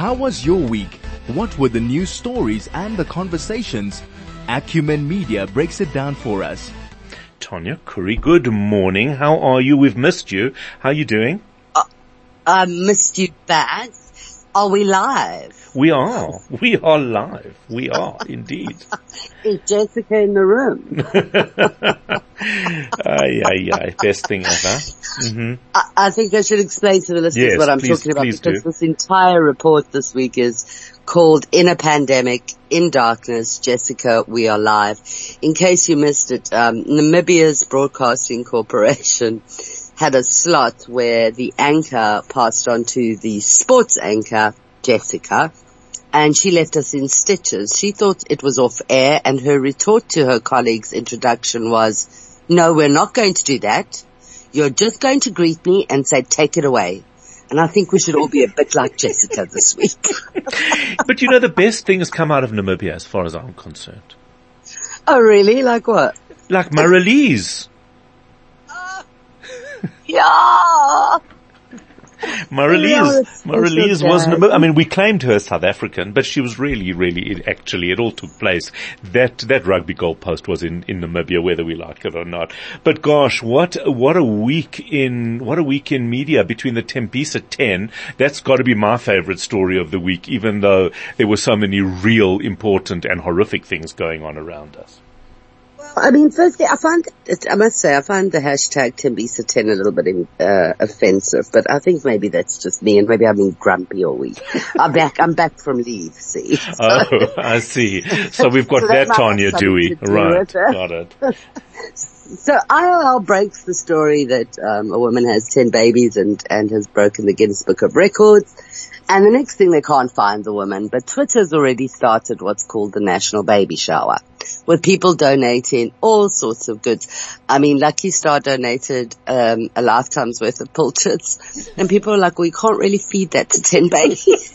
How was your week? What were the news stories and the conversations? Acumen Media breaks it down for us. Tanya Curry, good morning. How are you? We've missed you. How are you doing? I missed you bad. Are we live? We are. We are live. We are, indeed. Is Jessica in the room? Best thing ever. Mm-hmm. I think I should explain to the listeners what I'm talking about, because this entire report this week is called In a Pandemic, in Darkness, Jessica, We Are Live. In case you missed it, Namibia's Broadcasting Corporation had a slot where the anchor passed on to the sports anchor, Jessica, and she left us in stitches. She thought it was off air, and her retort to her colleague's introduction was, "No, we're not going to do that. You're just going to greet me and say, take it away." And I think we should all be a bit like Jessica this week. But you know, the best thing has come out of Namibia as far as I'm concerned. Oh, really? Like what? Like Maralise. Yeah. Maralise was, I mean, we claimed her South African, but she was really, actually, it all took place. That rugby goalpost was in Namibia, whether we like it or not. But gosh, what a week in media between the Tembisa 10. That's got to be my favorite story of the week, even though there were so many real important and horrific things going on around us. I mean, firstly, I find the hashtag Tembisa10 a little bit offensive, but I think maybe that's just me, and maybe I've been grumpy all week. I'm back from leave, see. So. Oh, I see. So we've got that Tanya Dewey. Right, got it. So IOL breaks the story that a woman has 10 babies and has broken the Guinness Book of Records. And the next thing, they can't find the woman, but Twitter's already started what's called the National Baby Shower, with people donating all sorts of goods. I mean, Lucky Star donated a lifetime's worth of pilchards, and people are like, we can't really feed that to 10 babies.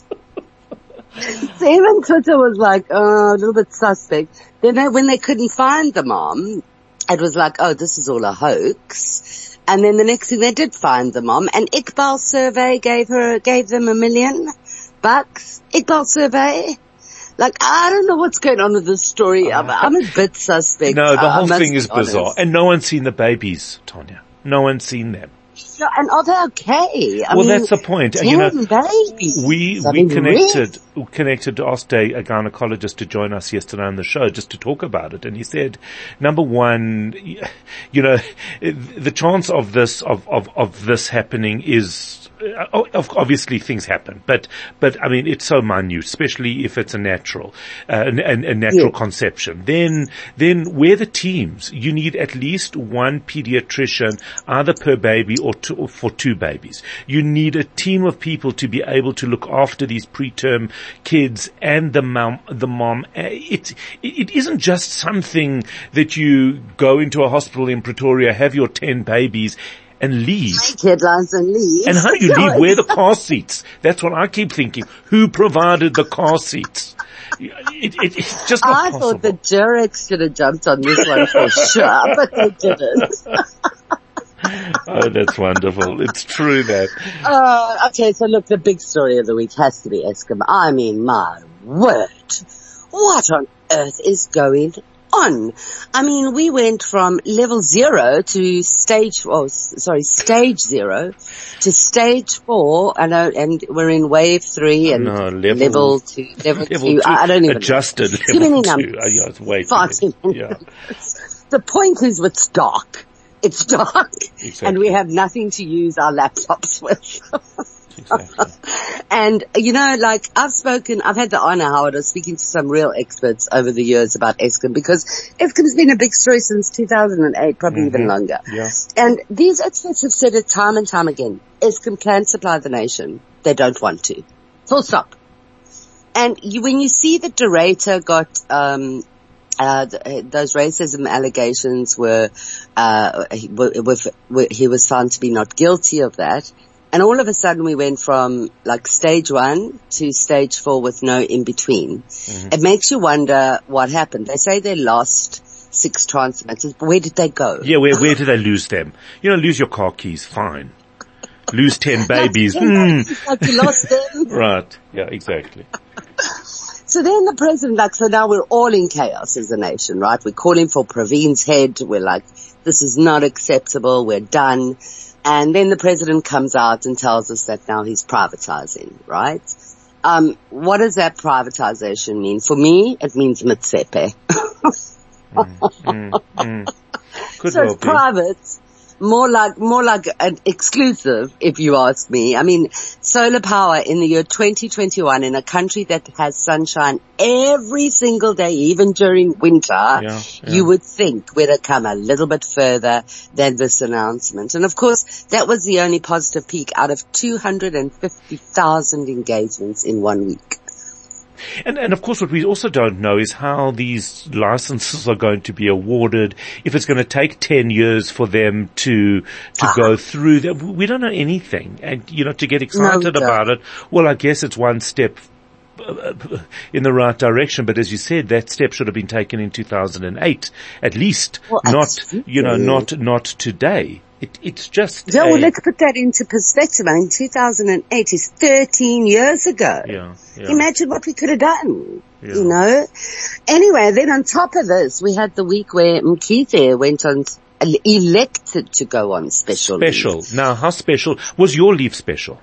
So even Twitter was like, a little bit suspect. Then when they couldn't find the mom, it was like, oh, this is all a hoax. And then the next thing, they did find the mom, and Iqbal Survey gave them $1 million. Iqbal Survey. Like, I don't know what's going on with this story. I'm a bit suspect. No, the whole thing is bizarre. And no one's seen the babies, Tanya. No one's seen them. No, and are they okay? I mean, that's the point. 10 babies. We connected, asked a gynecologist to join us yesterday on the show just to talk about it. And he said, number one, you know, the chance of this happening is, obviously things happen, but I mean, it's so minute, especially if it's a natural conception. Then where the teams, you need at least one pediatrician, either per baby or for two babies. You need a team of people to be able to look after these preterm kids and the mom. It isn't just something that you go into a hospital in Pretoria, have your 10 babies, and leave. Make headlines and leave. And how do you leave? Where are the car seats? That's what I keep thinking. Who provided the car seats? It's just not possible. I thought the Durex should have jumped on this one for sure, but they didn't. Oh, that's wonderful. It's true that. Okay, so look, the big story of the week has to be Eskom. I mean, my word. What on earth is going on? I mean, we went from level 0 to stage 0 to stage 4, and we're in wave 3 and level 2. I don't even adjusted know. Level too many 2. numbers. Yeah, it's way Far too many. Yeah. The point is, it's dark. It's dark, exactly. And we have nothing to use our laptops with. Exactly. And, you know, like, I've had the honor, Howard, of speaking to some real experts over the years about Eskom, because Eskom's been a big story since 2008, probably even longer. Yeah. And these experts have said it time and time again. Eskom can supply the nation. They don't want to. Full stop. And when you see that Doretta got, those racism allegations he was found to be not guilty of that. And all of a sudden we went from like stage 1 to stage 4 with no in between. Mm-hmm. It makes you wonder what happened. They say they lost 6 transmitters, but where did they go? Yeah, where did they lose them? You know, lose your car keys, fine. lose 10 babies. Like you lost them. Right. Yeah, exactly. So then the president, so now we're all in chaos as a nation, right? We're calling for Praveen's head. We're like, this is not acceptable. We're done. And then the president comes out and tells us that now he's privatizing, right? What does that privatization mean? For me, it means Motsepe. So it's private. More like an exclusive, if you ask me. I mean, solar power in the year 2021 in a country that has sunshine every single day, even during winter, you would think we'd have come a little bit further than this announcement. And of course, that was the only positive peak out of 250,000 engagements in 1 week. And of course what we also don't know is how these licenses are going to be awarded, if it's going to take 10 years for them to go through them. We don't know anything. And, to get excited about it, well, I guess it's one step in the right direction. But as you said, that step should have been taken in 2008, at least. Well, not today. It's just. Yeah, well, let's put that into perspective. I mean, 2008 is 13 years ago. Yeah. Imagine what we could have done, Anyway, then on top of this, we had the week where Mkhize went on, elected to go on special leave. Now, how special? Was your leave special?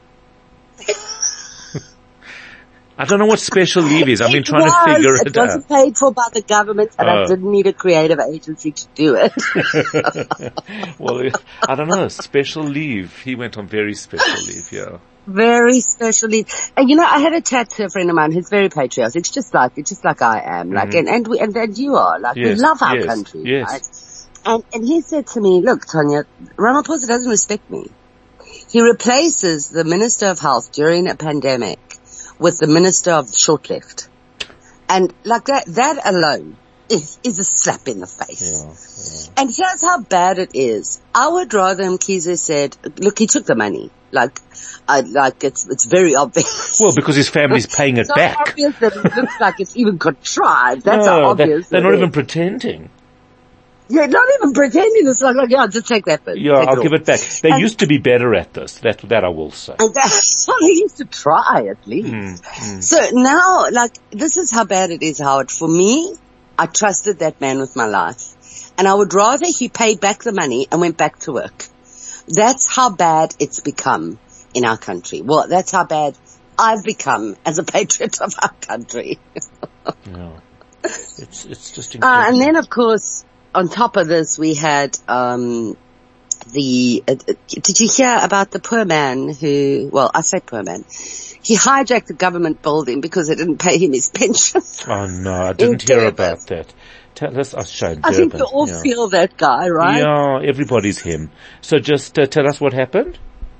I don't know what special leave is. I've been trying to figure it out. It wasn't paid for by the government, and I didn't need a creative agency to do it. Well, I don't know. Special leave. He went on very special leave, yeah. Very special leave. And I had a chat to a friend of mine who's very patriotic. It's just like I am. Like, and you are. Like, we love our country. Yes. Right? And he said to me, look, Tanya, Ramaphosa doesn't respect me. He replaces the Minister of Health during a pandemic with the Minister of Short-Left. And like that alone is a slap in the face. Yeah. And here's how bad it is. I would rather Mkhize said, look, he took the money. It's very obvious. Well, because his family's paying it back. It's obvious that it looks like it's even contrived. That's how obvious they're not even pretending. Yeah, not even pretending. It's like, just take that bit. Yeah, I'll give it back. They used to be better at this. That I will say. And that's what they used to try, at least. So now, this is how bad it is, Howard. For me, I trusted that man with my life. And I would rather he paid back the money and went back to work. That's how bad it's become in our country. Well, that's how bad I've become as a patriot of our country. It's just incredible. And then, of course, on top of this, we had did you hear about the poor man who, well, I say poor man, he hijacked the government building because they didn't pay him his pension. Oh no, I didn't hear about that. Tell us, I think we all feel that guy, right? Yeah, everybody's him. So just tell us what happened.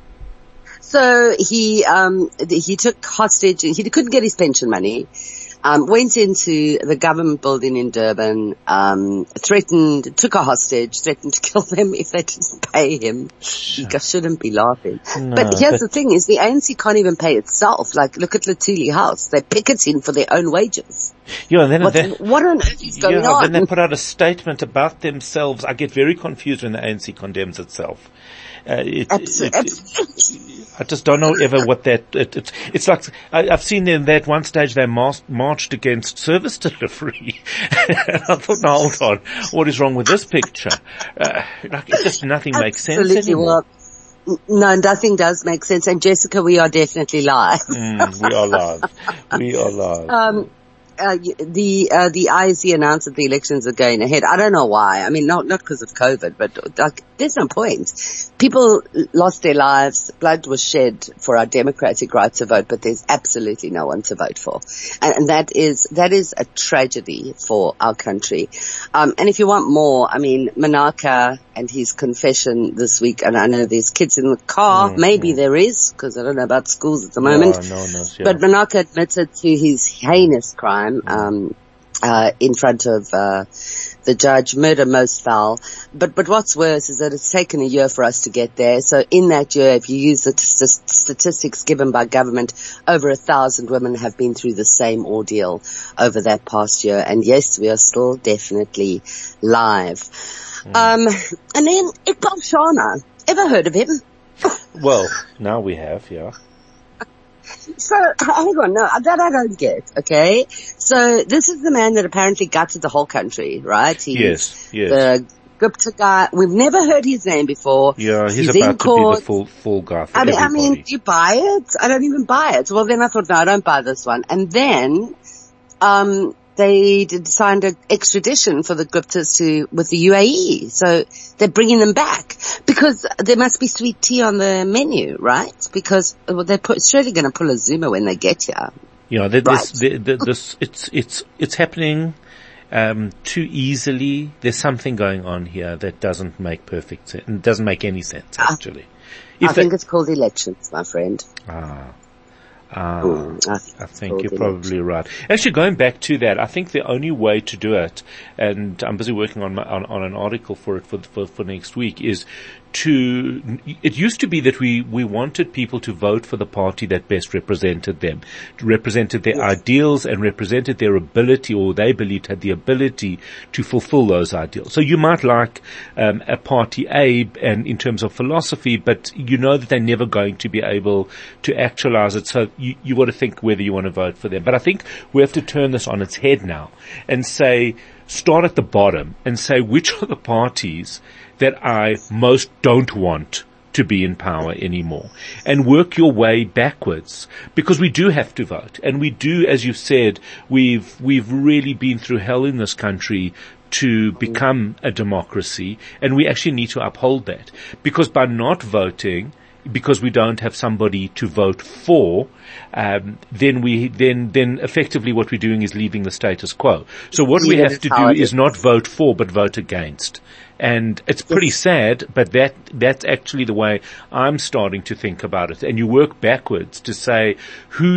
So he took hostage, he couldn't get his pension money. Went into the government building in Durban, took a hostage, threatened to kill them if they didn't pay him. You shouldn't be laughing. No, but here's the thing is the ANC can't even pay itself. Like, look at Luthuli House. They're picketing for their own wages. Yeah, and then what on earth is going on? Then they put out a statement about themselves. I get very confused when the ANC condemns itself. Absolutely. I just don't know ever what that, it's like, I've seen in that one stage they marched against service delivery. And I thought, no, hold on, what is wrong with this picture? Nothing makes sense anymore. Well, no, nothing does make sense. And Jessica, we are definitely live. We are live. The IEC announced that the elections are going ahead. I don't know why. I mean, not because of COVID, but there's no point. People lost their lives. Blood was shed for our democratic right to vote, but there's absolutely no one to vote for. And that is a tragedy for our country. And if you want more, I mean, Manaka and his confession this week, and I know there's kids in the car. Maybe there is, because I don't know about schools at the moment. But Manaka admitted to his heinous crime, in front of, the judge, murder most foul. But what's worse is that it's taken a year for us to get there. So in that year, if you use the statistics given by government, over 1,000 women have been through the same ordeal over that past year. And yes, we are still definitely live. And then Iqbal Shana. Ever heard of him? Well, now we have, yeah. So, hang on, no, that I don't get, okay? So, this is the man that apparently gutted the whole country, right? Yes. The Gupta guy, we've never heard his name before. Yeah, he's about to be the fall guy for everybody. I mean, do you buy it? I don't even buy it. Well, then I thought, no, I don't buy this one. And then, they signed an extradition for the Guptas with the UAE. So they're bringing them back because there must be sweet tea on the menu, right? Because they're surely going to pull a Zuma when they get here. Yeah, it's happening too easily. There's something going on here that doesn't make perfect sense. It doesn't make any sense, actually. I think it's called elections, my friend. I think you're probably right. Actually, going back to that, I think the only way to do it, and I'm busy working on an article for it for next week, is it used to be that we wanted people to vote for the party that best represented them, represented their ideals and represented their ability, or they believed had the ability to fulfill those ideals. So you might like a party A and in terms of philosophy, but you know that they're never going to be able to actualize it. So you got to think whether you want to vote for them. But I think we have to turn this on its head now and start at the bottom and say which are the parties that I most don't want to be in power anymore, and work your way backwards, because we do have to vote, and we do, as you've said, we've really been through hell in this country to become a democracy, and we actually need to uphold that, because by not voting, because we don't have somebody to vote for, then effectively what we're doing is leaving the status quo. So what we have to do is not vote for, but vote against. And it's pretty sad, but that's actually the way I'm starting to think about it. And you work backwards to say, who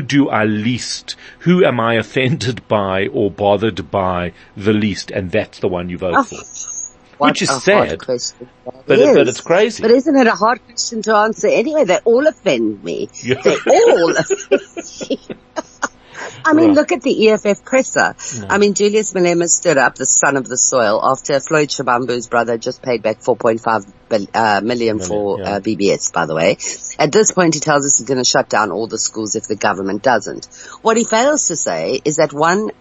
am I offended by or bothered by the least? And that's the one you vote for. Which is sad, but it's crazy. But isn't it a hard question to answer anyway? They all offend me. Yeah. They all offend me. I mean, look at the EFF presser. No. I mean, Julius Malema stood up, the son of the soil, after Floyd Shivambu's brother just paid back 4.5 million for BBS, by the way. At this point, he tells us he's going to shut down all the schools if the government doesn't. What he fails to say is that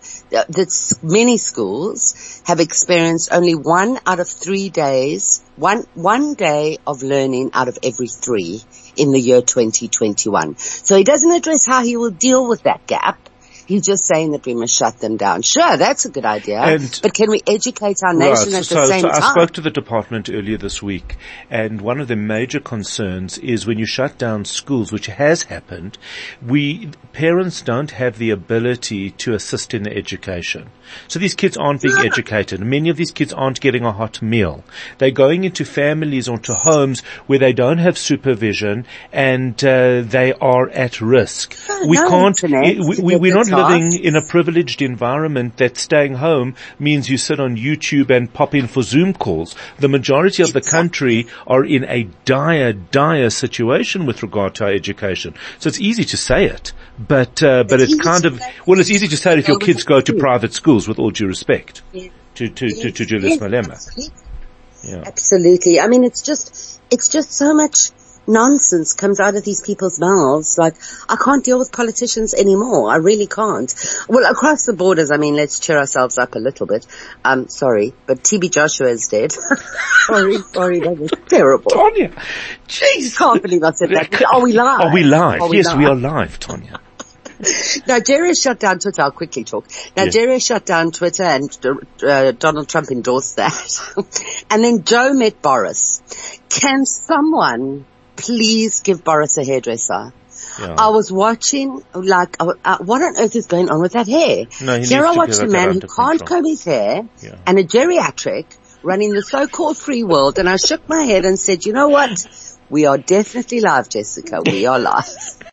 many schools have experienced only 1 out of 3 days, one day of learning out of every 3 in the year 2021. So he doesn't address how he will deal with that gap. He's just saying that we must shut them down. Sure, that's a good idea. But can we educate our nation at the same time? I spoke to the department earlier this week, and one of the major concerns is when you shut down schools, which has happened, parents don't have the ability to assist in the education. So these kids aren't being educated. Many of these kids aren't getting a hot meal. They're going into families or to homes where they don't have supervision, and they are at risk. We're not living in a privileged environment that staying home means you sit on YouTube and pop in for Zoom calls. The majority of the country are in a dire situation with regard to our education. So it's easy to say it, but it's kind of, it's easy to say it if your kids go to private schools, with all due respect to Julius Malema. Yeah. Absolutely. I mean, it's just so much nonsense comes out of these people's mouths. Like, I can't deal with politicians anymore. I really can't. Well, across the borders, I mean, let's cheer ourselves up a little bit. Sorry, but TB Joshua is dead. sorry, that was terrible. Tanya, jeez. Can't believe I said that. Are we live? Are we live? Yes, we are live, Tanya. Nigeria shut down Twitter. I'll quickly talk. Nigeria shut down Twitter, and Donald Trump endorsed that. And then Joe met Boris. Can someone please give Boris a hairdresser? Yeah. I was watching, what on earth is going on with that hair? No, here I watched a man who can't comb his hair, and a geriatric running the so-called free world, and I shook my head and said, you know what? We are definitely live, Jessica. We are live.